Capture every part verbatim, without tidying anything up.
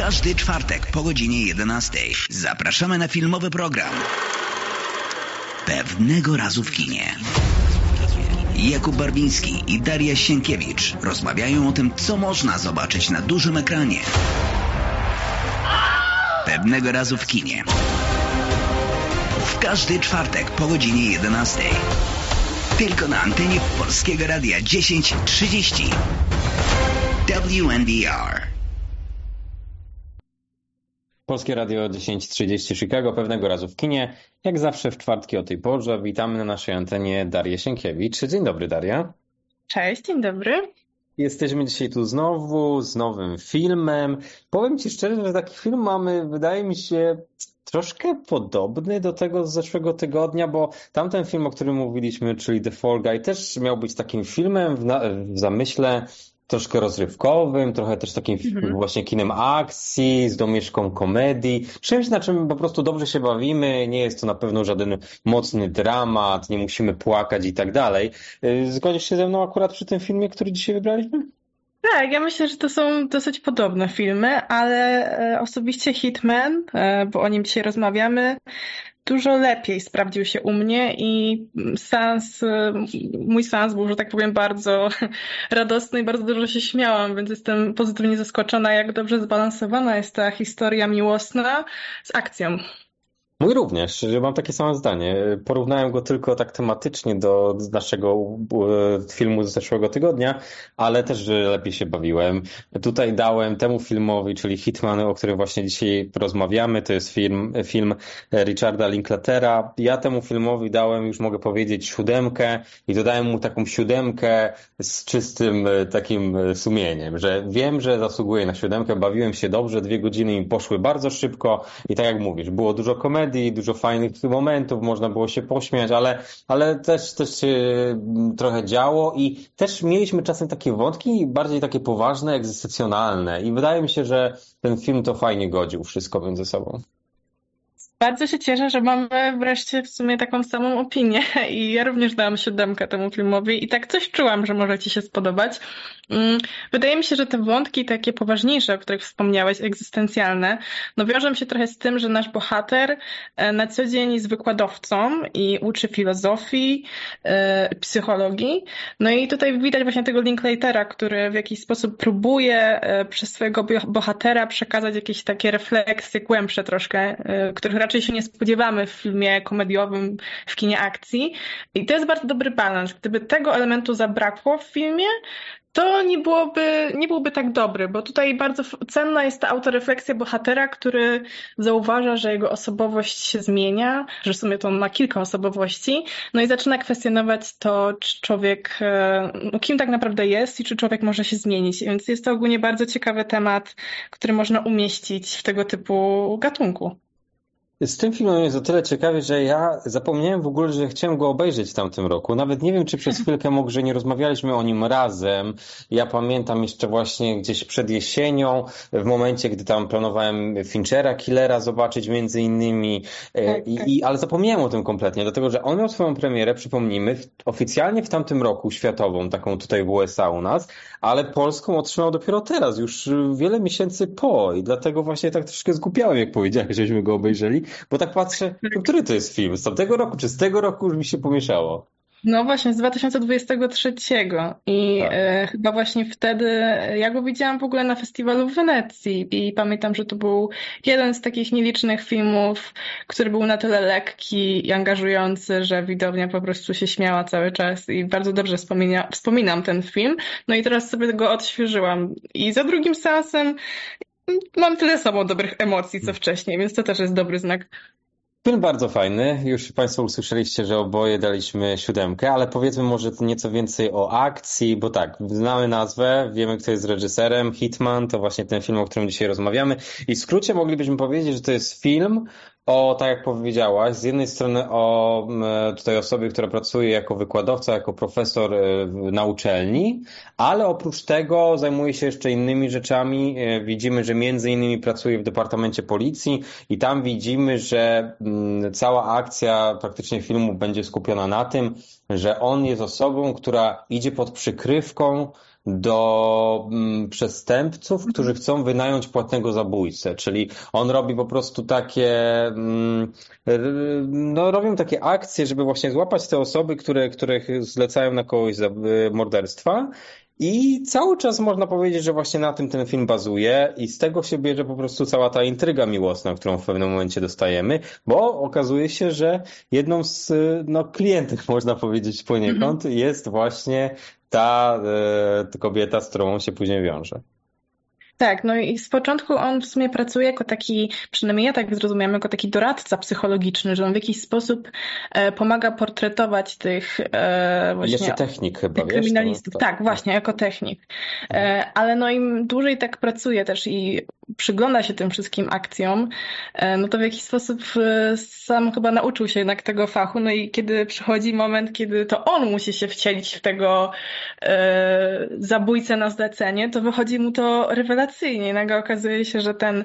każdy czwartek po godzinie jedenastej zapraszamy na filmowy program Pewnego razu w kinie. Jakub Barwiński i Daria Sienkiewicz rozmawiają o tym, co można zobaczyć na dużym ekranie. Pewnego razu w kinie. W każdy czwartek po godzinie jedenastej. Tylko na antenie Polskiego Radia dziesięć trzydzieści. W N D R. Polskie Radio dziesięć trzydzieści Chicago, Pewnego razu w kinie. Jak zawsze w czwartki o tej porze witamy na naszej antenie Darię Sienkiewicz. Dzień dobry, Daria. Cześć, dzień dobry. Jesteśmy dzisiaj tu znowu z nowym filmem. Powiem Ci szczerze, że taki film mamy, wydaje mi się, troszkę podobny do tego z zeszłego tygodnia, bo tamten film, o którym mówiliśmy, czyli The Fall Guy, też miał być takim filmem w, na, w zamyśle troszkę rozrywkowym, trochę też takim mm-hmm. właśnie kinem akcji, z domieszką komedii. Czymś, na czym po prostu dobrze się bawimy. Nie jest to na pewno żaden mocny dramat, nie musimy płakać i tak dalej. Zgodzisz się ze mną akurat przy tym filmie, który dzisiaj wybraliśmy? Tak, ja myślę, że to są dosyć podobne filmy, ale osobiście Hitman, bo o nim dzisiaj rozmawiamy, dużo lepiej sprawdził się u mnie i seans, mój seans był, że tak powiem, bardzo radosny i bardzo dużo się śmiałam, więc jestem pozytywnie zaskoczona, jak dobrze zbalansowana jest ta historia miłosna z akcją. Mój również, mam takie samo zdanie. Porównałem go tylko tak tematycznie do naszego filmu z zeszłego tygodnia, ale też lepiej się bawiłem. Tutaj dałem temu filmowi, czyli Hitman, o którym właśnie dzisiaj porozmawiamy, to jest film, film Richarda Linklatera. Ja temu filmowi dałem, już mogę powiedzieć, siódemkę i dodałem mu taką siódemkę z czystym takim sumieniem, że wiem, że zasługuję na siódemkę, bawiłem się dobrze, dwie godziny mi poszły bardzo szybko i tak jak mówisz, było dużo komedii, dużo fajnych momentów, można było się pośmiać, ale, ale też, też się trochę działo i też mieliśmy czasem takie wątki bardziej takie poważne, egzystencjonalne i wydaje mi się, że ten film to fajnie godził wszystko między sobą. Bardzo się cieszę, że mamy wreszcie w sumie taką samą opinię i ja również dałam siódemkę temu filmowi i tak coś czułam, że może Ci się spodobać. Wydaje mi się, że te wątki takie poważniejsze, o których wspomniałeś, egzystencjalne, no wiążą się trochę z tym, że nasz bohater na co dzień jest wykładowcą i uczy filozofii, psychologii. No i tutaj widać właśnie tego Linklatera, który w jakiś sposób próbuje przez swojego bohatera przekazać jakieś takie refleksje głębsze troszkę, których raczej się nie spodziewamy w filmie komediowym, w kinie akcji. I to jest bardzo dobry balans. Gdyby tego elementu zabrakło w filmie, to nie byłoby, nie byłby tak dobry, bo tutaj bardzo cenna jest ta autorefleksja bohatera, który zauważa, że jego osobowość się zmienia, że w sumie to on ma kilka osobowości, no i zaczyna kwestionować to, czy człowiek, no kim tak naprawdę jest i czy człowiek może się zmienić. Więc jest to ogólnie bardzo ciekawy temat, który można umieścić w tego typu gatunku. Z tym filmem jest o tyle ciekawie, że ja zapomniałem w ogóle, że chciałem go obejrzeć w tamtym roku. Nawet nie wiem, czy przez chwilkę mógł, że nie rozmawialiśmy o nim razem. Ja pamiętam jeszcze właśnie gdzieś przed jesienią, w momencie, gdy tam planowałem Finchera, Killera zobaczyć między innymi. Tak, I, tak. i, ale zapomniałem o tym kompletnie, dlatego że on miał swoją premierę, przypomnijmy, w, oficjalnie w tamtym roku, światową, taką tutaj w U S A u nas, ale polską otrzymał dopiero teraz, już wiele miesięcy po i dlatego właśnie tak troszkę zgubiałem, jak powiedziałeś, żeśmy go obejrzeli. Bo tak patrzę, który to jest film? Z tamtego roku czy z tego roku już mi się pomieszało? No właśnie, z dwa tysiące dwudziestego trzeciego i tak. e, chyba właśnie wtedy ja go widziałam w ogóle na festiwalu w Wenecji i pamiętam, że to był jeden z takich nielicznych filmów, który był na tyle lekki i angażujący, że widownia po prostu się śmiała cały czas i bardzo dobrze wspomina, wspominam ten film. No i teraz sobie go odświeżyłam i za drugim seansem mam tyle samo dobrych emocji, co wcześniej, więc to też jest dobry znak. Film bardzo fajny. Już Państwo usłyszeliście, że oboje daliśmy siódemkę, ale powiedzmy może nieco więcej o akcji, bo tak, znamy nazwę, wiemy, kto jest reżyserem. Hitman to właśnie ten film, o którym dzisiaj rozmawiamy. I w skrócie moglibyśmy powiedzieć, że to jest film o, tak jak powiedziałaś, z jednej strony o tutaj osobie, która pracuje jako wykładowca, jako profesor na uczelni, ale oprócz tego zajmuje się jeszcze innymi rzeczami. Widzimy, że między innymi pracuje w Departamencie Policji i tam widzimy, że cała akcja praktycznie filmu będzie skupiona na tym, że on jest osobą, która idzie pod przykrywką do mm, przestępców, którzy chcą wynająć płatnego zabójcę, czyli on robi po prostu takie, mm, no robią takie akcje, żeby właśnie złapać te osoby, które, których zlecają na kogoś za morderstwa. I cały czas można powiedzieć, że właśnie na tym ten film bazuje i z tego się bierze po prostu cała ta intryga miłosna, którą w pewnym momencie dostajemy, bo okazuje się, że jedną z no, klientów, można powiedzieć poniekąd, mm-hmm. jest właśnie ta, e, ta kobieta, z którą on się później wiąże. Tak, no i z początku on w sumie pracuje jako taki, przynajmniej ja tak zrozumiałam, jako taki doradca psychologiczny, że on w jakiś sposób e, pomaga portretować tych e, właśnie... Jeszcze technik chyba, tych kryminalistów. To, tak, właśnie, jako technik. E, ale no im dłużej tak pracuje też i przygląda się tym wszystkim akcjom, e, no to w jakiś sposób e, sam chyba nauczył się jednak tego fachu, no i kiedy przychodzi moment, kiedy to on musi się wcielić w tego e, zabójcę na zlecenie, to wychodzi mu to rewelacyjnie. Nagle okazuje się, że ten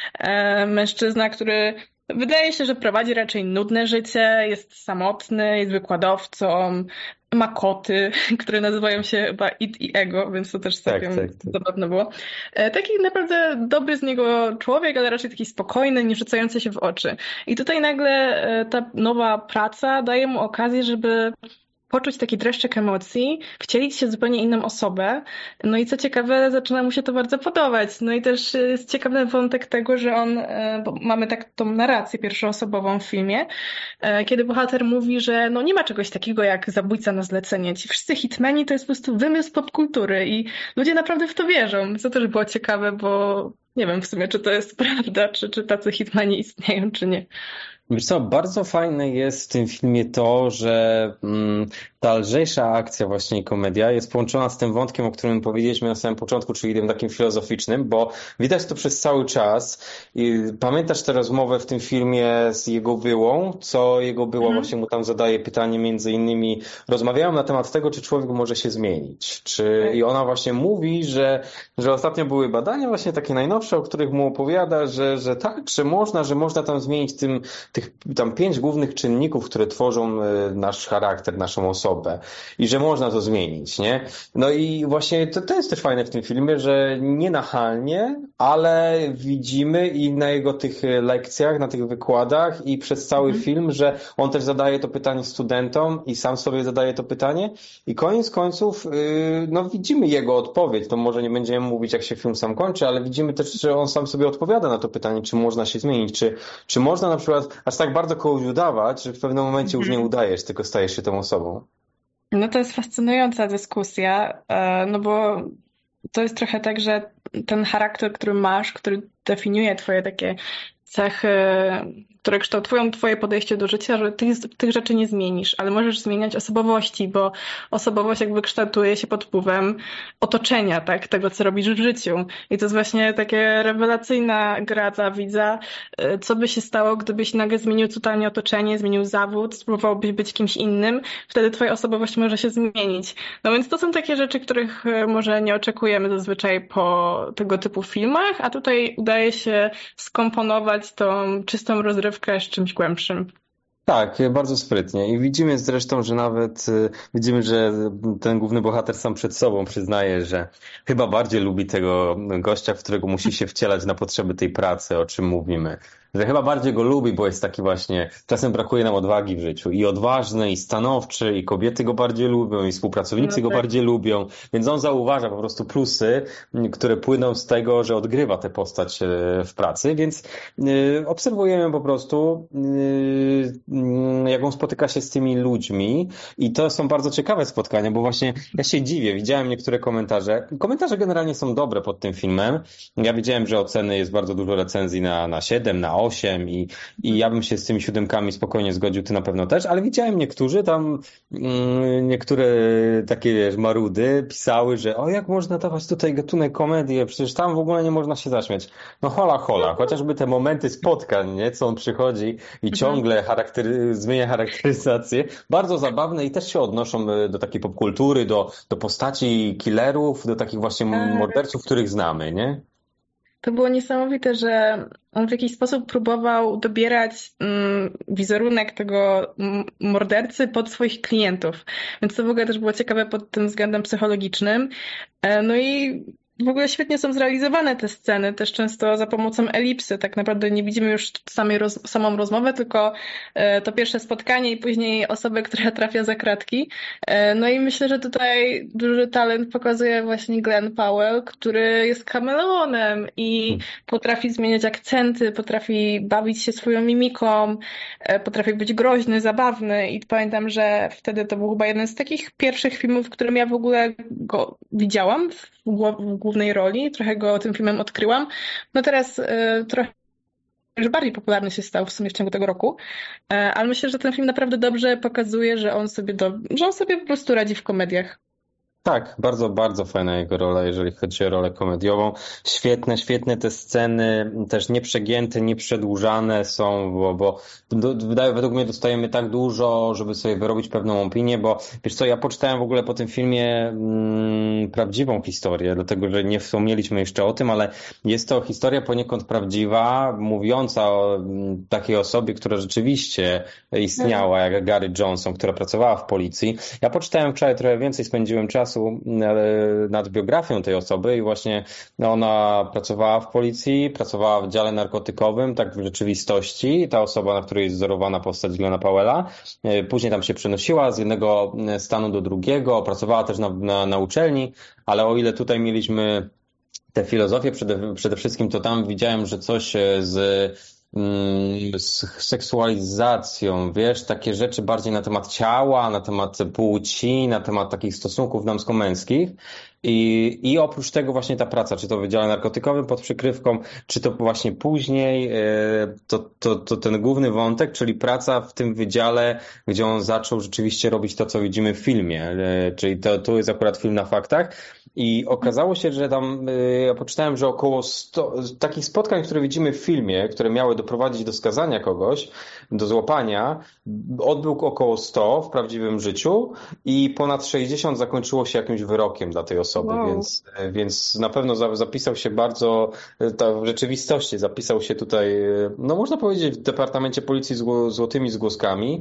e, mężczyzna, który wydaje się, że prowadzi raczej nudne życie, jest samotny, jest wykładowcą, ma koty, które nazywają się chyba It i Ego, więc to też całkiem tak, tak, tak. zabawne było. E, taki naprawdę dobry z niego człowiek, ale raczej taki spokojny, nie rzucający się w oczy. I tutaj nagle e, ta nowa praca daje mu okazję, żeby poczuć taki dreszczyk emocji, wcielić się w zupełnie inną osobę. No i co ciekawe, zaczyna mu się to bardzo podobać. No i też jest ciekawy wątek tego, że on, bo mamy tak tą narrację pierwszoosobową w filmie, kiedy bohater mówi, że no nie ma czegoś takiego jak zabójca na zlecenie. Ci wszyscy hitmeni to jest po prostu wymysł popkultury i ludzie naprawdę w to wierzą. Co też było ciekawe, bo nie wiem w sumie, czy to jest prawda, czy, czy tacy hitmeni istnieją, czy nie. Wiesz co, bardzo fajne jest w tym filmie to, że mm, ta lżejsza akcja właśnie i komedia jest połączona z tym wątkiem, o którym powiedzieliśmy na samym początku, czyli tym takim filozoficznym, bo widać to przez cały czas. I pamiętasz tę rozmowę w tym filmie z jego byłą, co jego była mm. właśnie mu tam zadaje pytanie między innymi, rozmawiają na temat tego, czy człowiek może się zmienić. Czy... Okay. I ona właśnie mówi, że, że ostatnio były badania właśnie takie najnowsze, o których mu opowiada, że, że tak, że można, że można tam zmienić tym tych tam pięć głównych czynników, które tworzą nasz charakter, naszą osobę i że można to zmienić, nie? No i właśnie to, to jest też fajne w tym filmie, że nie nachalnie, ale widzimy i na jego tych lekcjach, na tych wykładach i przez cały mhm. film, że on też zadaje to pytanie studentom i sam sobie zadaje to pytanie i koniec końców no widzimy jego odpowiedź. To może nie będziemy mówić, jak się film sam kończy, ale widzimy też, że on sam sobie odpowiada na to pytanie, czy można się zmienić, czy, czy można na przykład aż tak bardzo kogoś udawać, że w pewnym momencie już nie udajesz, tylko stajesz się tą osobą. No to jest fascynująca dyskusja, no bo to jest trochę tak, że ten charakter, który masz, który definiuje twoje takie cechy, które kształtują twoje podejście do życia, że tych, tych rzeczy nie zmienisz, ale możesz zmieniać osobowości, bo osobowość jakby kształtuje się pod wpływem otoczenia, tak, tego, co robisz w życiu. I to jest właśnie takie rewelacyjna gra dla widza, co by się stało, gdybyś nagle zmienił totalnie otoczenie, zmienił zawód, spróbowałbyś być kimś innym, wtedy twoja osobowość może się zmienić. No więc to są takie rzeczy, których może nie oczekujemy zazwyczaj po tego typu filmach, a tutaj udaje się skomponować tą czystą rozrywkę z czymś głębszym. Tak, bardzo sprytnie. I widzimy zresztą, że nawet widzimy, że ten główny bohater sam przed sobą przyznaje, że chyba bardziej lubi tego gościa, w którego musi się wcielać na potrzeby tej pracy, o czym mówimy. Że chyba bardziej go lubi, bo jest taki właśnie, czasem brakuje nam odwagi w życiu. I odważny, i stanowczy, i kobiety go bardziej lubią, i współpracownicy no tak. go bardziej lubią. Więc on zauważa po prostu plusy, które płyną z tego, że odgrywa tę postać w pracy. Więc yy, obserwujemy po prostu, yy, jak on spotyka się z tymi ludźmi. I to są bardzo ciekawe spotkania, bo właśnie ja się dziwię. Widziałem niektóre komentarze. Komentarze generalnie są dobre pod tym filmem. Ja widziałem, że oceny jest bardzo dużo recenzji na, na siedem, na osiem i, i ja bym się z tymi siódemkami spokojnie zgodził, ty na pewno też, ale widziałem niektórzy tam, mm, niektóre takie wiesz, marudy pisały, że o jak można dawać tutaj gatunek komedię, przecież tam w ogóle nie można się zaśmiać. No hola hola, chociażby te momenty spotkań, nie, co on przychodzi i ciągle charaktery, zmienia charakteryzację, bardzo zabawne i też się odnoszą do takiej popkultury, do, do postaci killerów, do takich właśnie morderców, których znamy, nie? To było niesamowite, że on w jakiś sposób próbował dobierać mm, wizerunek tego mm, mordercy pod swoich klientów. Więc to w ogóle też było ciekawe pod tym względem psychologicznym. E, No i w ogóle świetnie są zrealizowane te sceny, też często za pomocą elipsy. Tak naprawdę nie widzimy już samej roz, samą rozmowę, tylko e, to pierwsze spotkanie i później osobę, która trafia za kratki. E, No i myślę, że tutaj duży talent pokazuje właśnie Glenn Powell, który jest kameleonem i potrafi zmieniać akcenty, potrafi bawić się swoją mimiką, e, potrafi być groźny, zabawny i pamiętam, że wtedy to był chyba jeden z takich pierwszych filmów, w którym ja w ogóle go widziałam w, gło- w głównej roli, trochę go tym filmem odkryłam. No teraz e, trochę już bardziej popularny się stał w sumie w ciągu tego roku, e, ale myślę, że ten film naprawdę dobrze pokazuje, że on sobie, do, że on sobie po prostu radzi w komediach. Tak, bardzo, bardzo fajna jego rola, jeżeli chodzi o rolę komediową. Świetne, świetne te sceny, też nieprzegięte, nieprzedłużane są, bo, bo do, wydaje, według mnie dostajemy tak dużo, żeby sobie wyrobić pewną opinię, bo wiesz co, ja poczytałem w ogóle po tym filmie mm, prawdziwą historię, dlatego że nie wspomnieliśmy jeszcze o tym, ale jest to historia poniekąd prawdziwa, mówiąca o mm, takiej osobie, która rzeczywiście istniała, jak Gary Johnson, która pracowała w policji. Ja poczytałem wczoraj trochę więcej, spędziłem czasu nad biografią tej osoby i właśnie no, ona pracowała w policji, pracowała w dziale narkotykowym, tak w rzeczywistości. Ta osoba, na której jest wzorowana postać Glena Powella, później tam się przenosiła z jednego stanu do drugiego, pracowała też na, na, na uczelni, ale o ile tutaj mieliśmy tę filozofię przede, przede wszystkim, to tam widziałem, że coś z z seksualizacją, wiesz, takie rzeczy bardziej na temat ciała, na temat płci, na temat takich stosunków damsko-męskich. I, I oprócz tego właśnie ta praca, czy to w wydziale narkotykowym pod przykrywką, czy to właśnie później, to, to, to ten główny wątek, czyli praca w tym wydziale, gdzie on zaczął rzeczywiście robić to, co widzimy w filmie. Czyli to, to jest akurat film na faktach. I okazało się, że tam, ja poczytałem, że około sto takich spotkań, które widzimy w filmie, które miały doprowadzić do skazania kogoś, do złapania, odbył około sto w prawdziwym życiu i ponad sześćdziesiąt zakończyło się jakimś wyrokiem dla tej osoby, wow. więc, więc na pewno zapisał się bardzo, to w rzeczywistości zapisał się tutaj, no można powiedzieć, w Departamencie Policji z złotymi zgłoskami.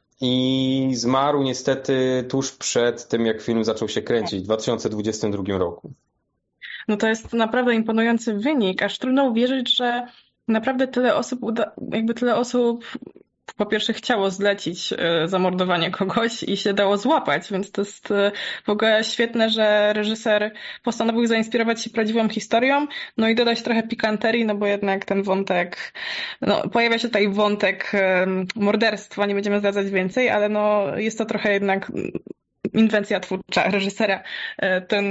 I zmarł niestety tuż przed tym, jak film zaczął się kręcić w dwa tysiące dwudziestym drugim roku. No to jest naprawdę imponujący wynik, aż trudno uwierzyć, że naprawdę tyle osób, uda, jakby tyle osób po pierwsze chciało zlecić zamordowanie kogoś i się dało złapać, więc to jest w ogóle świetne, że reżyser postanowił zainspirować się prawdziwą historią, no i dodać trochę pikanterii, no bo jednak ten wątek, no pojawia się tutaj wątek morderstwa, nie będziemy zdradzać więcej, ale no jest to trochę jednak inwencja twórcza reżysera. Ten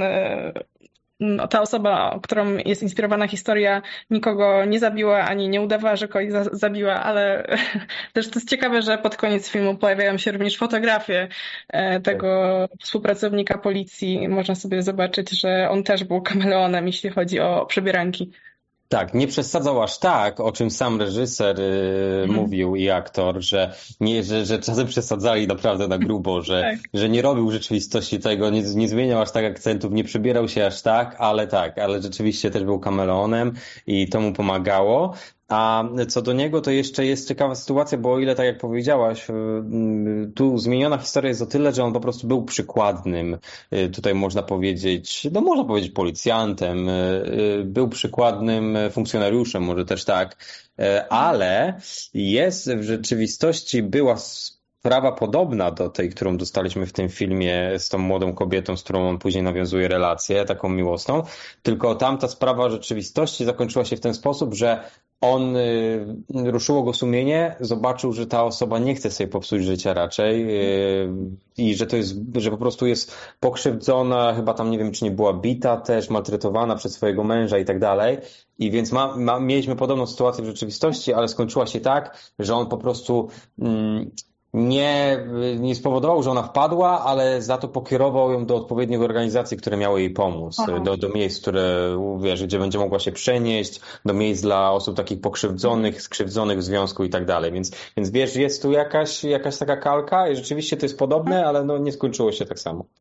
No, ta osoba, którą jest inspirowana historia, nikogo nie zabiła, ani nie udawała, że kogoś za zabiła, ale też to jest ciekawe, że pod koniec filmu pojawiają się również fotografie tego współpracownika policji. Można sobie zobaczyć, że on też był kameleonem, jeśli chodzi o przebieranki. Tak, nie przesadzał aż tak, o czym sam reżyser y, hmm. mówił i aktor, że, nie, że, że czasem przesadzali naprawdę na grubo, że, tak. że nie robił w rzeczywistości tego, nie, nie zmieniał aż tak akcentów, nie przybierał się aż tak, ale tak, ale rzeczywiście też był kameleonem i to mu pomagało. A co do niego, to jeszcze jest ciekawa sytuacja, bo o ile, tak jak powiedziałaś, tu zmieniona historia jest o tyle, że on po prostu był przykładnym, tutaj można powiedzieć, no można powiedzieć policjantem, był przykładnym funkcjonariuszem, może też tak, ale jest w rzeczywistości, była sprawa podobna do tej, którą dostaliśmy w tym filmie z tą młodą kobietą, z którą on później nawiązuje relację, taką miłosną, tylko tamta sprawa w rzeczywistości zakończyła się w ten sposób, że on, y, ruszyło go sumienie, zobaczył, że ta osoba nie chce sobie popsuć życia raczej y, i że to jest, że po prostu jest pokrzywdzona, chyba tam nie wiem, czy nie była bita też, maltretowana przez swojego męża i tak dalej. I więc ma, ma, mieliśmy podobną sytuację w rzeczywistości, ale skończyła się tak, że on po prostu mm, nie, nie spowodował, że ona wpadła, ale za to pokierował ją do odpowiednich organizacji, które miały jej pomóc, do, do miejsc, które, wiesz, gdzie będzie mogła się przenieść, do miejsc dla osób takich pokrzywdzonych, skrzywdzonych w związku i tak dalej. Więc, więc wiesz, jest tu jakaś, jakaś taka kalka i rzeczywiście to jest podobne, ale no nie skończyło się tak samo.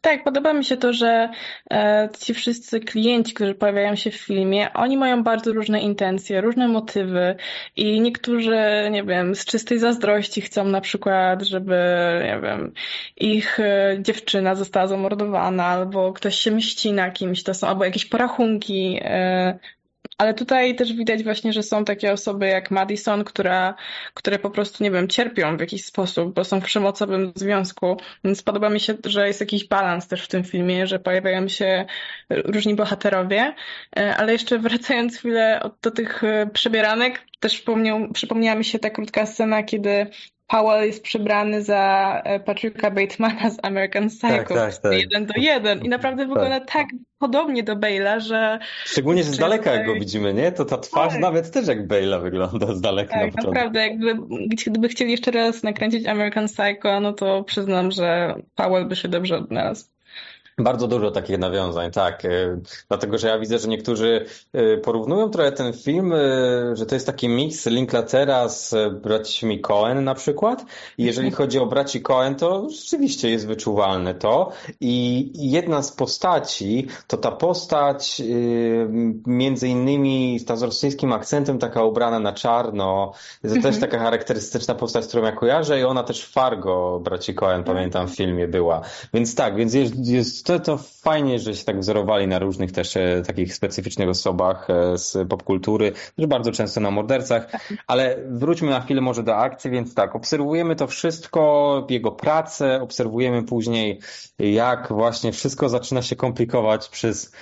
Tak, podoba mi się to, że e, ci wszyscy klienci, którzy pojawiają się w filmie, oni mają bardzo różne intencje, różne motywy i niektórzy, nie wiem, z czystej zazdrości chcą na przykład, żeby, nie wiem, ich e, dziewczyna została zamordowana, albo ktoś się mści na kimś, to są, albo jakieś porachunki. E, ale tutaj też widać właśnie, że są takie osoby jak Madison, która, które po prostu, nie wiem, cierpią w jakiś sposób, bo są w przemocowym związku. Więc podoba mi się, że jest jakiś balans też w tym filmie, że pojawiają się różni bohaterowie. E, Ale jeszcze wracając chwilę od- do tych e, przebieranek, też przypomniał, przypomniała mi się ta krótka scena, kiedy Powell jest przebrany za e, Patricka Batemana z American Tak, Psycho. tak, tak. Jeden do jeden. I naprawdę Tak. wygląda tak podobnie do Bale'a, że Szczególnie, że z kurczę, daleka jak go tutaj- widzimy, nie? To ta twarz Tak. nawet też jak Bale'a wygląda z daleka na Tak, początku. naprawdę, jakby, gdyby chcieli jeszcze raz nakręcić American Psycho, no to przyznam, że Powell by się dobrze odnalazł. Bardzo dużo takich nawiązań, tak. y, Dlatego, że ja widzę, że niektórzy y, porównują trochę ten film, y, że to jest taki miks Linklatera z y, braćmi Coen na przykład. I jeżeli chodzi o braci Coen, to rzeczywiście jest wyczuwalne to. I jedna z postaci, to ta postać y, między innymi ta z rosyjskim akcentem, taka ubrana na czarno. To też taka charakterystyczna postać, którą ja kojarzę i ona też w Fargo braci Coen, pamiętam, w filmie była. Więc tak, więc jest, jest to, to fajnie, że się tak wzorowali na różnych też e, takich specyficznych osobach e, z popkultury, też bardzo często na mordercach, ale wróćmy na chwilę może do akcji, więc tak, obserwujemy to wszystko, jego pracę, obserwujemy później jak właśnie wszystko zaczyna się komplikować przez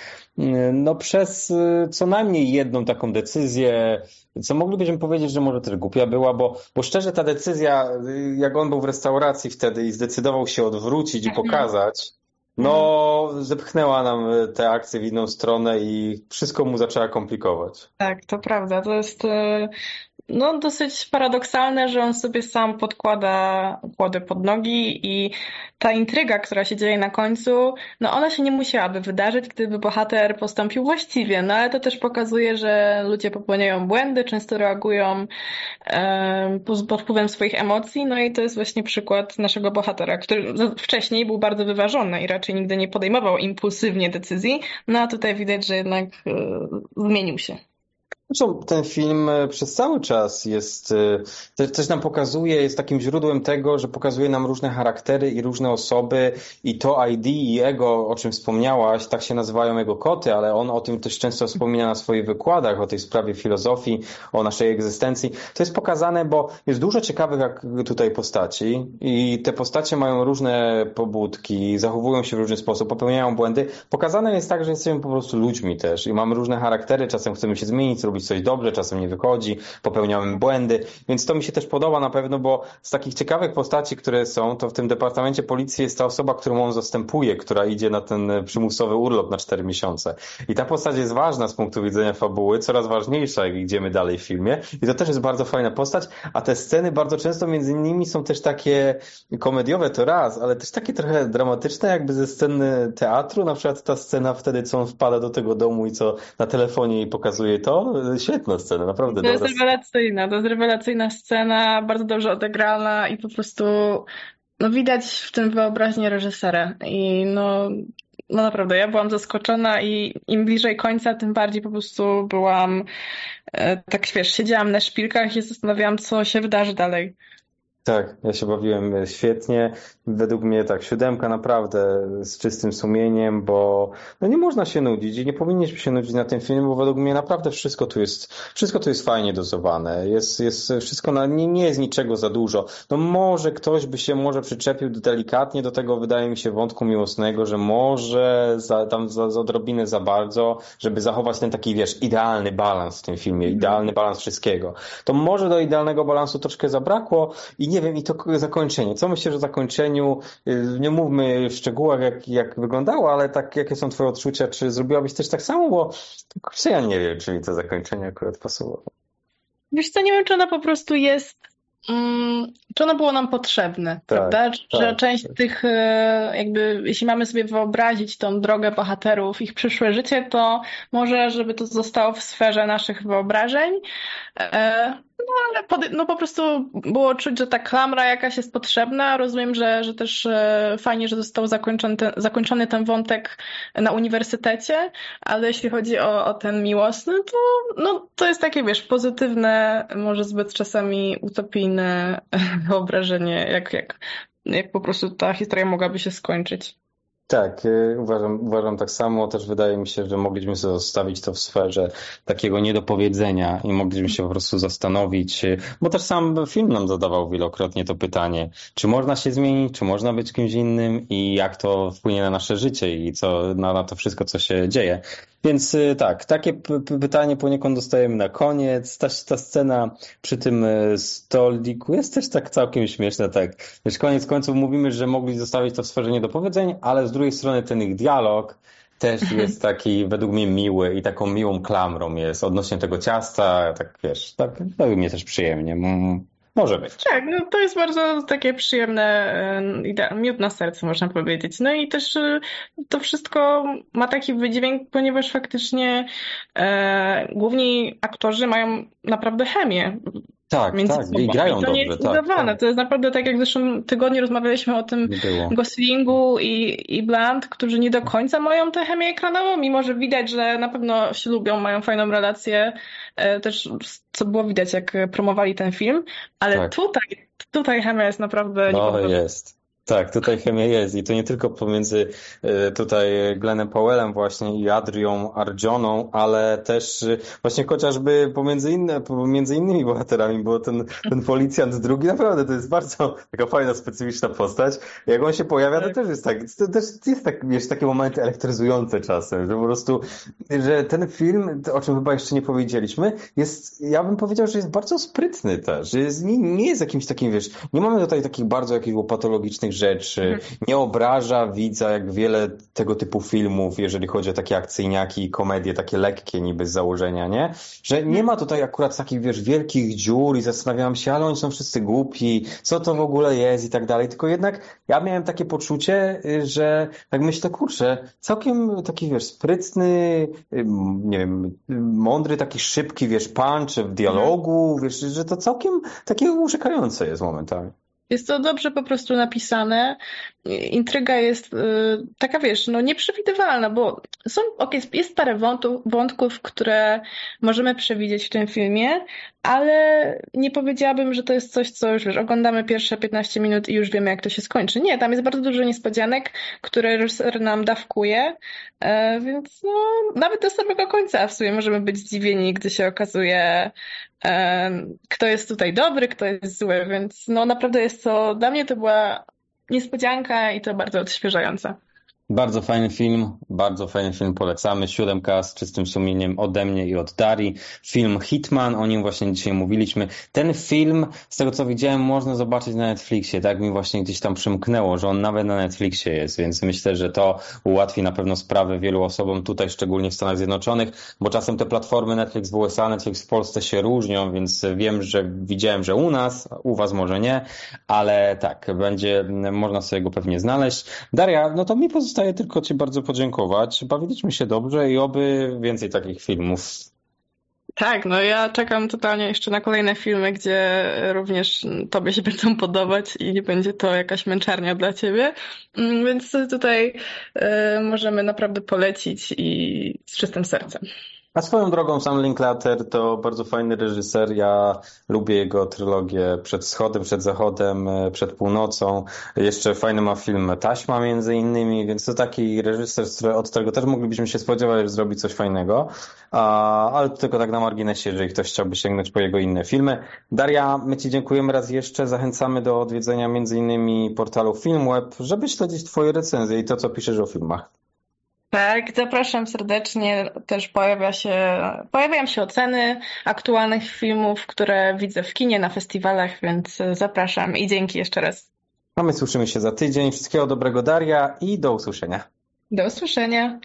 no przez e, co najmniej jedną taką decyzję, co moglibyśmy powiedzieć, że może też głupia była, bo, bo szczerze ta decyzja, y, jak on był w restauracji wtedy i zdecydował się odwrócić i pokazać, no zepchnęła nam te akcje w inną stronę i wszystko mu zaczęła komplikować. Tak, to prawda. To jest e, no, dosyć paradoksalne, że on sobie sam podkłada kłody pod nogi i ta intryga, która się dzieje na końcu, no ona się nie musiałaby wydarzyć, gdyby bohater postąpił właściwie, no ale to też pokazuje, że ludzie popełniają błędy, często reagują e, pod pod wpływem swoich emocji, no i to jest właśnie przykład naszego bohatera, który za- wcześniej był bardzo wyważony i raczej nigdy nie podejmował impulsywnie decyzji, no a tutaj widać, że jednak e, zmienił się. Zresztą ten film e, przez cały czas jest, e, też, też nam pokazuje, jest takim źródłem tego, że pokazuje nam różne charaktery i różne osoby i to I D i ego, o czym wspomniałaś, tak się nazywają jego koty, ale on o tym też często wspomina na swoich wykładach, o tej sprawie filozofii, o naszej egzystencji. To jest pokazane, bo jest dużo ciekawych jak tutaj postaci i te postacie mają różne pobudki, zachowują się w różny sposób, popełniają błędy. Pokazane jest tak, że jesteśmy po prostu ludźmi też i mamy różne charaktery, czasem chcemy się zmienić, robić coś dobrze, czasem nie wychodzi, popełniamy błędy, więc to mi się też podoba na pewno, bo z takich ciekawych postaci, które są, to w tym departamencie policji jest ta osoba, którą on zastępuje, która idzie na ten przymusowy urlop na cztery miesiące. I ta postać jest ważna z punktu widzenia fabuły, coraz ważniejsza, jak idziemy dalej w filmie. I to też jest bardzo fajna postać, a te sceny bardzo często między innymi są też takie komediowe, to raz, ale też takie trochę dramatyczne, jakby ze sceny teatru, na przykład ta scena wtedy, co on wpada do tego domu i co na telefonie jej pokazuje to. Świetna scena, naprawdę To jest dobra. rewelacyjna, to jest rewelacyjna scena, bardzo dobrze odegrana i po prostu no widać w tym wyobraźnię reżysera i no, no naprawdę, ja byłam zaskoczona i im bliżej końca, tym bardziej po prostu byłam e, tak wiesz, siedziałam na szpilkach i zastanawiałam, co się wydarzy dalej. Tak, ja się bawiłem świetnie. Według mnie tak, siódemka naprawdę z czystym sumieniem, bo no nie można się nudzić i nie powinniśmy się nudzić na tym filmie, bo według mnie naprawdę wszystko tu jest, wszystko tu jest fajnie dozowane. Jest, jest wszystko, na, nie, nie jest niczego za dużo. No może ktoś by się może przyczepił delikatnie do tego, wydaje mi się, wątku miłosnego, że może za, tam za, za odrobinę za bardzo, żeby zachować ten taki, wiesz, idealny balans w tym filmie, idealny balans wszystkiego. To może do idealnego balansu troszkę zabrakło i nie wiem, i to zakończenie. Co myślisz o zakończeniu? Nie mówmy w szczegółach, jak, jak wyglądało, ale tak, jakie są twoje odczucia? Czy zrobiłabyś też tak samo? Bo kurczę, ja nie wiem, czy mi to zakończenie akurat pasowało. Wiesz co, nie wiem, czy ona po prostu jest, mm, czy ono było nam potrzebne, Tak, prawda? Że tak, część tak. tych, e, jakby, jeśli mamy sobie wyobrazić tą drogę bohaterów, ich przyszłe życie, to może, żeby to zostało w sferze naszych wyobrażeń. E, ale pod, no po prostu było czuć, że ta klamra jakaś jest potrzebna. Rozumiem, że, że też e, fajnie, że został zakończony ten, zakończony ten wątek na uniwersytecie, ale jeśli chodzi o, o ten miłosny, to, no, to jest takie, wiesz, pozytywne, może zbyt czasami utopijne wyobrażenie, jak, jak, jak po prostu ta historia mogłaby się skończyć. Tak, y, uważam, uważam tak samo. Też wydaje mi się, że mogliśmy sobie zostawić to w sferze takiego niedopowiedzenia i mogliśmy się po prostu zastanowić, y, bo też sam film nam zadawał wielokrotnie to pytanie, czy można się zmienić, czy można być kimś innym i jak to wpłynie na nasze życie i co na, na to wszystko, co się dzieje. Więc y, tak, takie p- p- pytanie poniekąd dostajemy na koniec. Ta, ta scena przy tym y, stoliku jest też tak całkiem śmieszna, tak. Wiesz, koniec końców mówimy, że mogli zostawić to w sferze niedopowiedzeń, ale z drugiej strony ten ich dialog też jest taki według mnie miły i taką miłą klamrą jest odnośnie tego ciasta, tak wiesz, tak bawi mnie też przyjemnie. Mm, może być. Tak, no to jest bardzo takie przyjemne, idea- miód na serce, można powiedzieć. No i też e, to wszystko ma taki wydźwięk, ponieważ faktycznie e, główni aktorzy mają naprawdę chemię Tak, między tak, sobą. i grają I to nie dobrze, jest tak, udawane. tak. To jest naprawdę tak, jak w zeszłym tygodniu rozmawialiśmy o tym Nie było. Goslingu i, i Blunt, którzy nie do końca mają tę chemię ekranową, mimo że widać, że na pewno się lubią, mają fajną relację. E, Też co było widać, jak promowali ten film. Ale Tak. tutaj, tutaj chemia jest naprawdę No niepowtarzalna. jest. Tak, tutaj chemia jest i to nie tylko pomiędzy e, tutaj Glennem Powellem właśnie i Adrią Arjoną, ale też e, właśnie chociażby pomiędzy, inne, pomiędzy innymi bohaterami, bo ten, ten policjant drugi naprawdę to jest bardzo taka fajna, specyficzna postać. Jak on się pojawia, to Tak. też jest tak, to też jest tak, wiesz, takie momenty elektryzujące czasem, że po prostu, że ten film, o czym chyba jeszcze nie powiedzieliśmy, jest, ja bym powiedział, że jest bardzo sprytny też, że jest, nie, nie jest jakimś takim, wiesz, nie mamy tutaj takich bardzo jakichś patologicznych rzeczy, nie obraża widza jak wiele tego typu filmów, jeżeli chodzi o takie akcyjniaki i komedie, takie lekkie niby z założenia, nie? Że nie ma tutaj akurat takich, wiesz, wielkich dziur i zastanawiam się, ale oni są wszyscy głupi, co to w ogóle jest i tak dalej, tylko jednak ja miałem takie poczucie, y, że tak myślę, kurczę, całkiem taki, wiesz, sprytny, y, nie wiem, y, mądry, taki szybki, wiesz, punch w dialogu, wiesz, że to całkiem takie urzekające jest momentami. Jest to dobrze po prostu napisane. Intryga jest y, taka, wiesz, no nieprzewidywalna, bo są, ok, jest, jest parę wątów, wątków, które możemy przewidzieć w tym filmie, ale nie powiedziałabym, że to jest coś, co już, wiesz, oglądamy pierwsze piętnaście minut i już wiemy, jak to się skończy. Nie, tam jest bardzo dużo niespodzianek, które reżyser nam dawkuje, e, więc no, nawet do samego końca w sumie możemy być zdziwieni, gdy się okazuje, e, kto jest tutaj dobry, kto jest zły, więc no naprawdę jest to, dla mnie to była niespodzianka i to bardzo odświeżające. Bardzo fajny film, bardzo fajny film, polecamy. Siódemka z czystym sumieniem ode mnie i od Darii. Film Hitman, o nim właśnie dzisiaj mówiliśmy. Ten film, z tego co widziałem, można zobaczyć na Netflixie. Tak mi właśnie gdzieś tam przymknęło, że on nawet na Netflixie jest, więc myślę, że to ułatwi na pewno sprawę wielu osobom tutaj, szczególnie w Stanach Zjednoczonych, bo czasem te platformy Netflix w U S A, Netflix w Polsce się różnią, więc wiem, że widziałem, że u nas, u was może nie, ale tak, będzie, można sobie go pewnie znaleźć. Daria, no to mi pozostaje tylko ci bardzo podziękować. Bawiliśmy się dobrze i oby więcej takich filmów. Tak, no ja czekam totalnie jeszcze na kolejne filmy, gdzie również tobie się będą podobać i nie będzie to jakaś męczarnia dla ciebie, więc tutaj y, możemy naprawdę polecić i z czystym sercem. A swoją drogą Sam Linklater to bardzo fajny reżyser. Ja lubię jego trylogię Przed wschodem, przed zachodem, przed północą. Jeszcze fajny ma film Taśma między innymi, więc to taki reżyser, od którego też moglibyśmy się spodziewać, że zrobi coś fajnego. A, ale to tylko tak na marginesie, jeżeli ktoś chciałby sięgnąć po jego inne filmy. Daria, my ci dziękujemy raz jeszcze. Zachęcamy do odwiedzenia między innymi portalu Filmweb, żeby śledzić twoje recenzje i to, co piszesz o filmach. Tak, zapraszam serdecznie. Też pojawia się, pojawiają się oceny aktualnych filmów, które widzę w kinie, na festiwalach, więc zapraszam i dzięki jeszcze raz. A my słyszymy się za tydzień. Wszystkiego dobrego, Daria, i do usłyszenia. Do usłyszenia.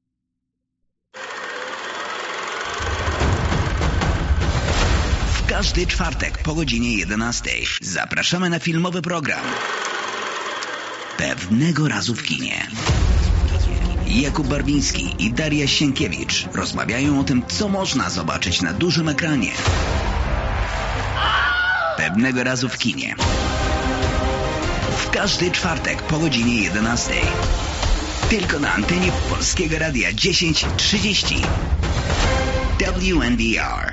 W każdy czwartek po godzinie jedenastej zapraszamy na filmowy program Pewnego razu w kinie. Jakub Barwiński i Daria Sienkiewicz rozmawiają o tym, co można zobaczyć na dużym ekranie. Pewnego razu w kinie. W każdy czwartek po godzinie jedenastej. Tylko na antenie Polskiego Radia dziesięć trzydzieści. W N V R.